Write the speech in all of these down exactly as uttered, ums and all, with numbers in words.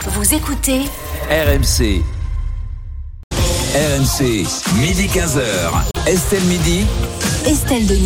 Vous écoutez R M C. R M C, midi quinze heures. Estelle Midi. Estelle Denis.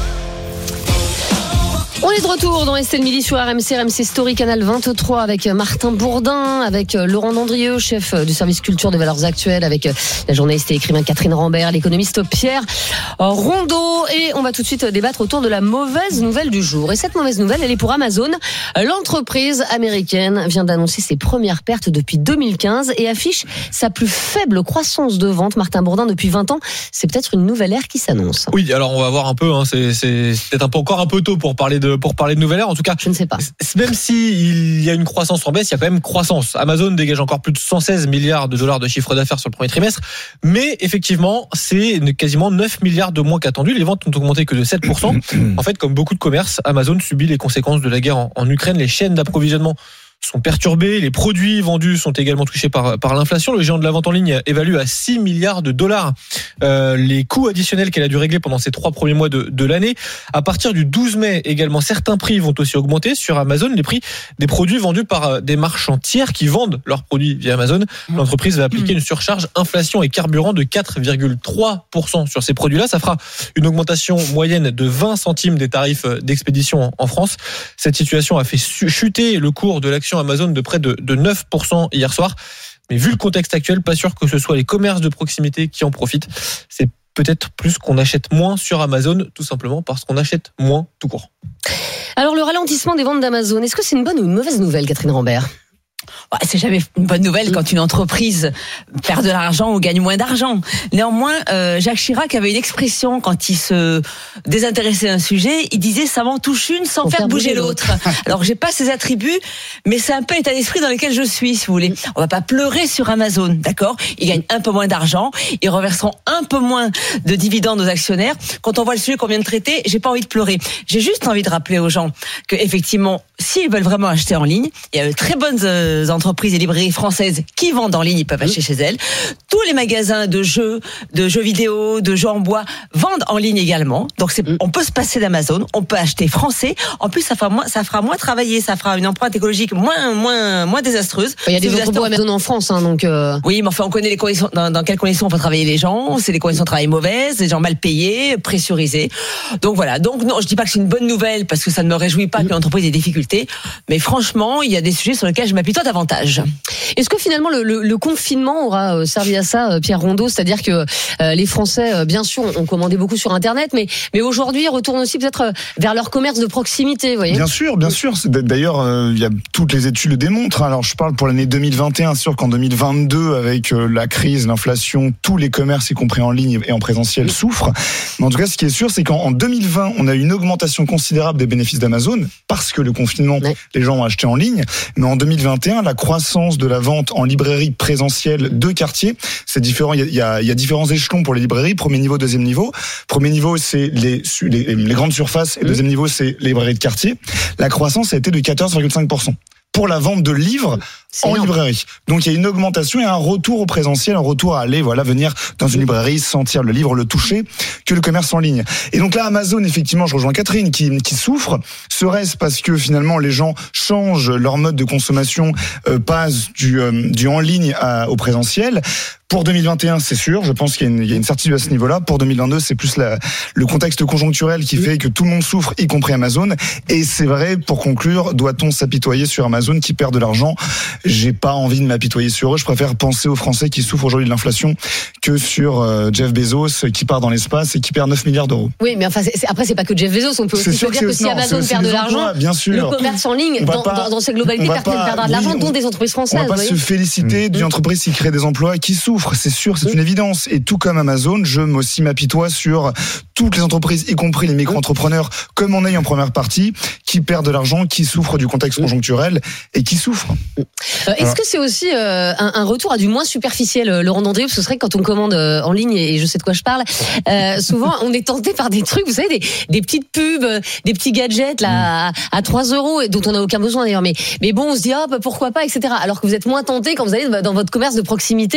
On est de retour dans Estelle Midi sur R M C, R M C Story, Canal vingt-trois, avec Martin Bourdin, avec Laurent Dandrieux, chef du service culture des valeurs actuelles, avec la journaliste et écrivain Catherine Rambert, l'économiste Pierre Rondeau. Et on va tout de suite débattre autour de la mauvaise nouvelle du jour. Et cette mauvaise nouvelle, elle est pour Amazon. L'entreprise américaine vient d'annoncer ses premières pertes depuis deux mille quinze et affiche sa plus faible croissance de vente. Martin Bourdin, depuis vingt ans, c'est peut-être une nouvelle ère qui s'annonce. Oui, alors on va voir un peu, hein, c'est, c'est peut-être un peu, encore un peu tôt pour parler de pour parler de nouvelle ère. En tout cas, je ne sais pas. Même si il y a une croissance en baisse, il y a quand même croissance. Amazon dégage encore plus de cent seize milliards de dollars de chiffre d'affaires sur le premier trimestre, mais effectivement, c'est quasiment neuf milliards de moins qu'attendu. Les ventes n'ont augmenté que de sept pour cent. En fait, comme beaucoup de commerces, Amazon subit les conséquences de la guerre en, en Ukraine. Les chaînes d'approvisionnement sont perturbés, les produits vendus sont également touchés par, par l'inflation. Le géant de la vente en ligne évalue à six milliards de dollars euh, les coûts additionnels qu'elle a dû régler pendant ces trois premiers mois de, de l'année. À partir du douze mai également, certains prix vont aussi augmenter sur Amazon, les prix des produits vendus par des marchands tiers qui vendent leurs produits via Amazon. L'entreprise va appliquer une surcharge inflation et carburant de quatre virgule trois pour cent sur ces produits-là. Ça fera une augmentation moyenne de vingt centimes des tarifs d'expédition en France. Cette situation a fait chuter le cours de l'action Amazon de près de, de neuf pour cent hier soir. Mais vu le contexte actuel, pas sûr que ce soit les commerces de proximité qui en profitent. C'est peut-être plus qu'on achète moins sur Amazon, tout simplement parce qu'on achète moins tout court. Alors le ralentissement des ventes d'Amazon, est-ce que c'est une bonne ou une mauvaise nouvelle, Catherine Rambert ? C'est jamais une bonne nouvelle quand une entreprise perd de l'argent ou gagne moins d'argent. Néanmoins, euh, Jacques Chirac avait une expression quand il se désintéressait d'un sujet, il disait « ça m'en touche une sans faire, faire bouger, bouger l'autre ». Alors j'ai pas ces attributs, mais c'est un peu l'état d'esprit dans lequel je suis, si vous voulez. On va pas pleurer sur Amazon, d'accord ? Ils gagnent un peu moins d'argent, ils reverseront un peu moins de dividendes aux actionnaires. Quand on voit le sujet qu'on vient de traiter, j'ai pas envie de pleurer. J'ai juste envie de rappeler aux gens que effectivement, s'ils veulent vraiment acheter en ligne, il y a de très bonnes euh, entreprises et librairies françaises qui vendent en ligne, ils peuvent acheter chez elles. Tous les magasins de jeux, de jeux vidéo, de jeux en bois vendent en ligne également. Donc c'est, on peut se passer d'Amazon, on peut acheter français. En plus, ça fera moins, ça fera moins travailler, ça fera une empreinte écologique moins, moins, moins désastreuse. Il y a des si entrepôts Amazon en France, hein, donc. Euh... Oui, mais enfin, on connaît les conditions, dans, dans quelles conditions on peut travailler les gens. C'est des conditions de travail mauvaises, des gens mal payés, pressurisés. Donc voilà. Donc non, je dis pas que c'est une bonne nouvelle parce que ça ne me réjouit pas que l'entreprise ait des difficultés. Mais franchement, il y a des sujets sur lesquels je m'appuie toi davantage. Est-ce que finalement le, le, le confinement aura servi à ça, Pierre Rondeau ? C'est-à-dire que euh, les Français, euh, bien sûr, ont commandé beaucoup sur Internet, mais, mais aujourd'hui, ils retournent aussi peut-être vers leur commerce de proximité, vous voyez ? Bien sûr, bien sûr. D'ailleurs, euh, il y a toutes les études le démontrent. Alors, je parle pour l'année deux mille vingt et un, sûr qu'en deux mille vingt-deux, avec euh, la crise, l'inflation, tous les commerces, y compris en ligne et en présentiel, souffrent. Mais en tout cas, ce qui est sûr, c'est qu'en deux mille vingt, on a eu une augmentation considérable des bénéfices d'Amazon parce que le confinement, ouais. les gens ont acheté en ligne. Mais en deux mille vingt et un, la croissance de la vente en librairie présentielle de quartier, c'est différent. Il y a, il y a différents échelons pour les librairies. Premier niveau, deuxième niveau. Premier niveau, c'est les, les, les grandes surfaces. Et deuxième niveau, c'est les librairies de quartier. La croissance a été de quatorze virgule cinq pour cent. Pour la vente de livres c'est en énorme. Librairie. Donc il y a une augmentation et un retour au présentiel, un retour à aller voilà venir dans une librairie, sentir le livre, le toucher, que le commerce en ligne. Et donc là Amazon, effectivement, je rejoins Catherine qui qui souffre. Serait-ce parce que finalement les gens changent leur mode de consommation, euh, passent du euh, du en ligne à, au présentiel. Pour deux mille vingt et un, c'est sûr, je pense qu'il y a une, il y a une certitude à ce niveau-là. Pour deux mille vingt-deux, c'est plus la, le contexte conjoncturel qui fait que tout le monde souffre, y compris Amazon. Et c'est vrai, pour conclure, doit-on s'apitoyer sur Amazon qui perd de l'argent ? J'ai pas envie de m'apitoyer sur eux. Je préfère penser aux Français qui souffrent aujourd'hui de l'inflation que sur euh, Jeff Bezos qui part dans l'espace et qui perd neuf milliards d'euros. Oui, mais enfin, c'est, c'est, après, c'est pas que Jeff Bezos. On peut aussi se dire que, que si non, Amazon perd de l'argent, bien sûr. le commerce en ligne, dans, pas, dans, dans ses globalités, perdra de l'argent, oui, dont des entreprises françaises. On va pas se féliciter mmh. d'une entreprise qui crée des emplois qui souffrent. C'est sûr, c'est mmh. une évidence. Et tout comme Amazon, je aussi m'apitoie sur toutes les entreprises, y compris les micro-entrepreneurs, comme on a eu en première partie, qui perdent de l'argent, qui souffrent du contexte conjoncturel et qui souffrent. Euh, est-ce voilà. que c'est aussi euh, un, un retour à du moins superficiel, Laurent Dandrieux, parce que ce serait que quand on commande euh, en ligne, et je sais de quoi je parle, euh, souvent on est tenté par des trucs, vous savez, des, des petites pubs, des petits gadgets là, à, à trois euros, dont on n'a aucun besoin d'ailleurs, mais, mais bon, on se dit, hop, pourquoi pas, et cetera. Alors que vous êtes moins tenté quand vous allez dans votre commerce de proximité, euh,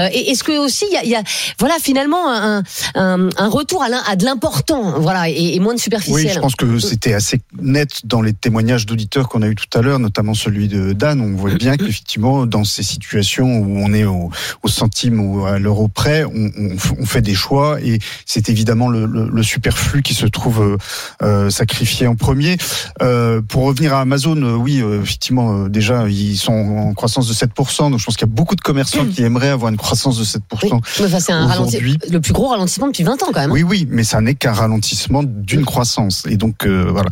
Euh, et est-ce que aussi il y a, y a, voilà, finalement un, un, un retour à, à de l'important, voilà, et, et moins de superficiel. Oui, je pense que c'était assez net dans les témoignages d'auditeurs qu'on a eu tout à l'heure, notamment celui de Dan. On voit bien qu'effectivement, dans ces situations où on est au, au centime ou à l'euro près, on, on, on fait des choix et c'est évidemment le, le, le superflu qui se trouve euh, sacrifié en premier. Euh, pour revenir à Amazon, euh, oui, euh, effectivement, euh, déjà, ils sont en croissance de sept pour cent, donc je pense qu'il y a beaucoup de commerçants qui aimeraient avoir une croissance de sept pour cent. Oui, mais enfin, c'est un ralenti, le plus gros ralentissement depuis vingt ans quand même. Oui, oui, mais ça n'est qu'un ralentissement d'une croissance. Et donc, euh, voilà.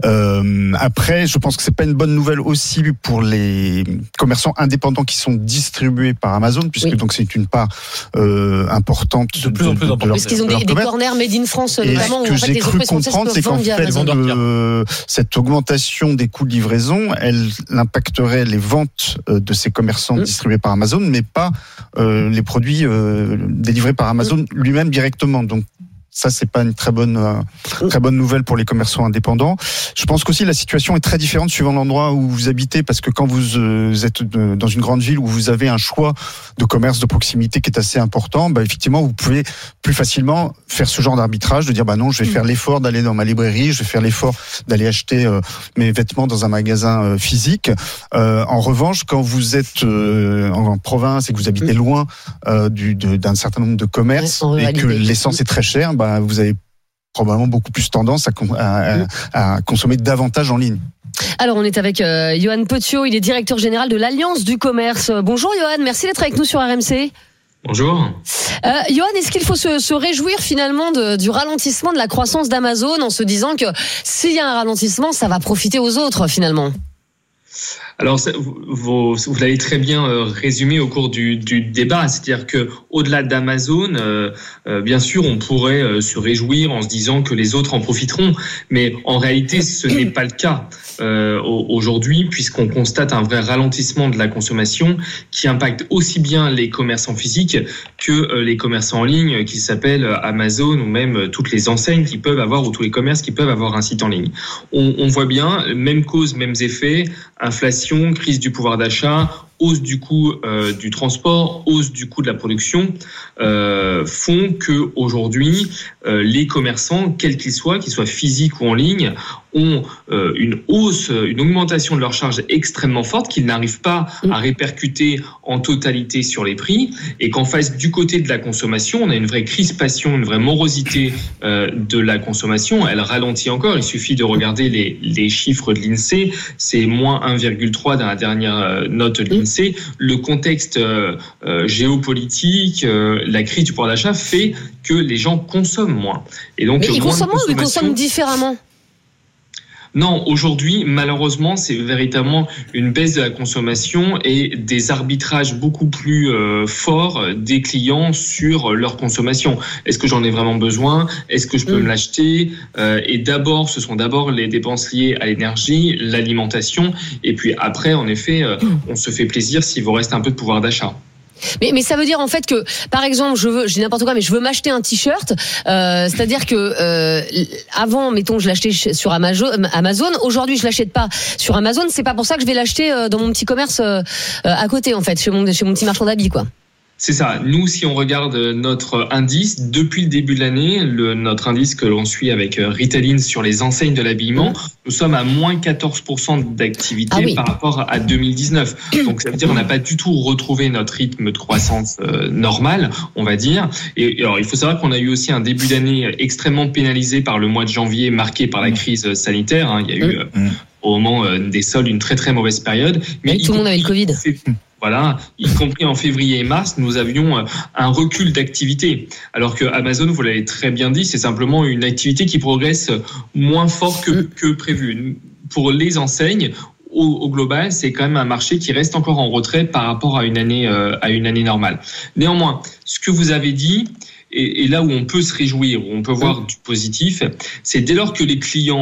Euh, après, je pense que c'est pas une bonne nouvelle aussi pour les commerçants indépendants qui sont distribués par Amazon, puisque oui. donc c'est une part euh, importante de plus en plus de, de, de leur, parce qu'ils ont des, des corners made in France, et notamment, où que en fait, j'ai les cru comprendre, c'est qu'en fait, euh, cette augmentation des coûts de livraison, elle impacterait les ventes de ces commerçants mmh. distribués par Amazon, mais pas euh, les produits euh, délivrés par Amazon mmh. lui-même directement. Donc, ça, c'est pas une très bonne, euh, très bonne nouvelle pour les commerçants indépendants. Je pense qu'aussi la situation est très différente suivant l'endroit où vous habitez, parce que quand vous euh, êtes de, dans une grande ville où vous avez un choix de commerce de proximité qui est assez important, bah, effectivement, vous pouvez plus facilement faire ce genre d'arbitrage, de dire, bah non, je vais faire l'effort d'aller dans ma librairie, je vais faire l'effort d'aller acheter euh, mes vêtements dans un magasin euh, physique. Euh, en revanche, quand vous êtes euh, en, en province et que vous habitez loin euh, du, de, d'un certain nombre de commerces ouais, et que l'essence est très chère, bah, vous avez probablement beaucoup plus tendance à, à, à consommer davantage en ligne. Alors, on est avec euh, Johan Petiot, il est directeur général de l'Alliance du commerce. Bonjour Johan, merci d'être avec nous sur R M C. Bonjour. Euh, Johan, est-ce qu'il faut se, se réjouir finalement de, du ralentissement de la croissance d'Amazon en se disant que s'il y a un ralentissement, ça va profiter aux autres finalement ? Alors, vous, vous l'avez très bien résumé au cours du, du débat, c'est-à-dire que au-delà d'Amazon, euh, euh, bien sûr, on pourrait euh, se réjouir en se disant que les autres en profiteront, mais en réalité, ce n'est pas le cas euh, aujourd'hui, puisqu'on constate un vrai ralentissement de la consommation qui impacte aussi bien les commerçants physiques que euh, les commerçants en ligne, qui s'appellent Amazon ou même toutes les enseignes qui peuvent avoir ou tous les commerces qui peuvent avoir un site en ligne. On, on voit bien, même cause, mêmes effets. Inflation, crise du pouvoir d'achat, hausse du coût euh, du transport, hausse du coût de la production, euh, font que aujourd'hui euh, les commerçants, quels qu'ils soient, qu'ils soient physiques ou en ligne, ont euh, une hausse, une augmentation de leurs charges extrêmement forte qu'ils n'arrivent pas à répercuter en totalité sur les prix, et qu'en face du côté de la consommation, on a une vraie crispation, une vraie morosité euh, de la consommation. Elle ralentit encore. Il suffit de regarder les, les chiffres de l'INSEE. C'est moins un virgule trois dans la dernière note de l'INSEE. Le contexte euh, euh, géopolitique, euh, la crise du pouvoir d'achat fait que les gens consomment moins. Et donc, mais ils consomment moins ou ils consomment différemment ? Non, aujourd'hui, malheureusement, c'est véritablement une baisse de la consommation et des arbitrages beaucoup plus euh, forts des clients sur leur consommation. Est-ce que j'en ai vraiment besoin ? Est-ce que je peux mmh. me l'acheter ? euh, Et d'abord, ce sont d'abord les dépenses liées à l'énergie, l'alimentation, et puis après, en effet, euh, on se fait plaisir s'il vous reste un peu de pouvoir d'achat. Mais, mais ça veut dire en fait que, par exemple, je veux, je dis n'importe quoi, mais je veux m'acheter un t-shirt. Euh, c'est-à-dire que euh, avant, mettons, je l'achetais sur Amazon. Amazon. Aujourd'hui, je l'achète pas sur Amazon. C'est pas pour ça que je vais l'acheter dans mon petit commerce euh, à côté, en fait, chez mon, chez mon petit marchand d'habits, quoi. C'est ça. Nous, si on regarde notre indice, depuis le début de l'année, le, notre indice que l'on suit avec Retailin sur les enseignes de l'habillement, nous sommes à moins quatorze pour cent d'activité ah oui. par rapport à deux mille dix-neuf. Donc, ça veut dire qu'on n'a pas du tout retrouvé notre rythme de croissance euh, normal, on va dire. Et, et alors, il faut savoir qu'on a eu aussi un début d'année extrêmement pénalisé par le mois de janvier, marqué par la crise sanitaire. Hein. Il y a eu, euh, au moment euh, des soldes, une très très mauvaise période. Mais tout le monde avait le Covid. Voilà, y compris en février et mars, nous avions un recul d'activité. Alors que Amazon, vous l'avez très bien dit, c'est simplement une activité qui progresse moins fort que, que prévu. Pour les enseignes, au, au global, c'est quand même un marché qui reste encore en retrait par rapport à une année, euh, à une année normale. Néanmoins, ce que vous avez dit, et, et là où on peut se réjouir, où on peut voir du positif, c'est dès lors que les clients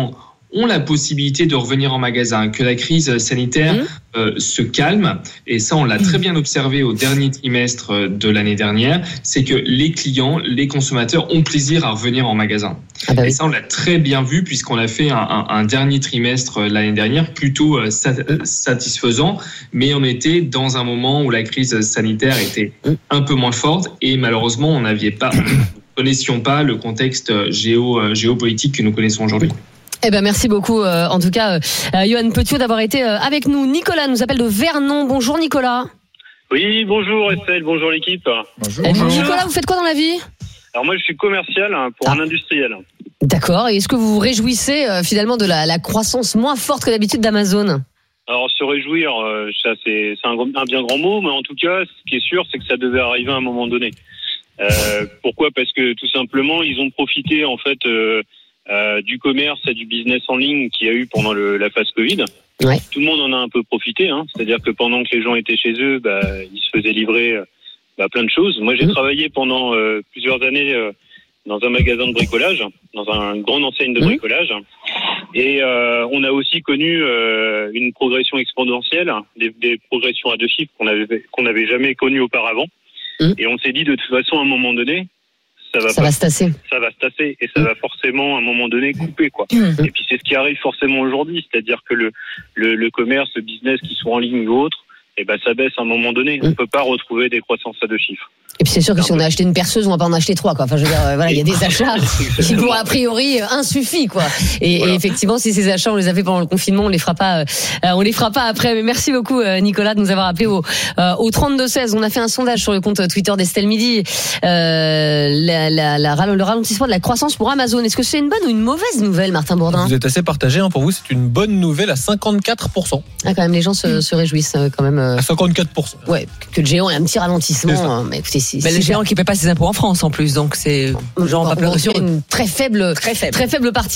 ont la possibilité de revenir en magasin, que la crise sanitaire mmh. euh, se calme. Et ça, on l'a très bien observé au dernier trimestre de l'année dernière, c'est que les clients, les consommateurs ont plaisir à revenir en magasin. Ah bah oui. Et ça, on l'a très bien vu puisqu'on a fait un, un, un dernier trimestre l'année dernière plutôt euh, satisfaisant, mais on était dans un moment où la crise sanitaire était un peu moins forte et malheureusement, on n'avait pas, nous ne connaissions pas le contexte géo, géopolitique que nous connaissons aujourd'hui. Eh ben merci beaucoup euh, en tout cas euh, Johan Petiot d'avoir été euh, avec nous. Nicolas nous appelle de Vernon. Bonjour Nicolas. Oui, bonjour Estelle, bonjour l'équipe. Bonjour. Bonjour. Nicolas, vous faites quoi dans la vie ? Alors moi je suis commercial pour ah. un industriel. D'accord, et est-ce que vous vous réjouissez euh, finalement de la, la croissance moins forte que d'habitude d'Amazon ? Alors se réjouir, euh, ça c'est, c'est un, un bien grand mot, mais en tout cas ce qui est sûr c'est que ça devait arriver à un moment donné. Euh, pourquoi ? Parce que tout simplement ils ont profité en fait... Euh, Euh, du commerce et du business en ligne qu'il y a eu pendant le, la phase Covid. Ouais. Tout le monde en a un peu profité, hein. C'est-à-dire que pendant que les gens étaient chez eux, bah, ils se faisaient livrer bah, plein de choses. Moi, j'ai mmh. travaillé pendant euh, plusieurs années euh, dans un magasin de bricolage, dans un grande enseigne de mmh. bricolage. Et euh, on a aussi connu euh, une progression exponentielle, des, des progressions à deux chiffres qu'on avait, qu'on n'avait jamais connues auparavant. Mmh. Et on s'est dit, de toute façon, à un moment donné, Ça va, ça pas, va se tasser. Ça va se tasser et ça mmh. va forcément à un moment donné couper quoi. Mmh. Et puis c'est ce qui arrive forcément aujourd'hui, c'est-à-dire que le le, le commerce, le business qui soit en ligne ou autre, et ben ça baisse à un moment donné. Mmh. On peut pas retrouver des croissances à deux chiffres. Et puis c'est sûr que si on a acheté une perceuse, on va pas en acheter trois quoi. Enfin je veux dire voilà, il y a des achats qui vont a priori insuffit quoi. Et, voilà. et effectivement si ces achats on les a fait pendant le confinement, on les fera pas euh, on les fera pas après. Mais merci beaucoup euh, Nicolas de nous avoir appelé au euh, au trente-deux seize. On a fait un sondage sur le compte Twitter d'Estelle Midi. Euh, la, la, la, le ralentissement de la croissance pour Amazon. Est-ce que c'est une bonne ou une mauvaise nouvelle, Martin Bourdin ? Vous êtes assez partagé hein, pour vous, c'est une bonne nouvelle à cinquante-quatre pour cent. Ah quand même les gens se, se réjouissent quand même. Euh... À cinquante-quatre pour cent. Ouais, que le géant ait un petit ralentissement. Hein, mais écoutez, si, mais si le géant qui paie pas ses impôts en France en plus, donc c'est genre on, on, on une très faible, très faible, très faible partie.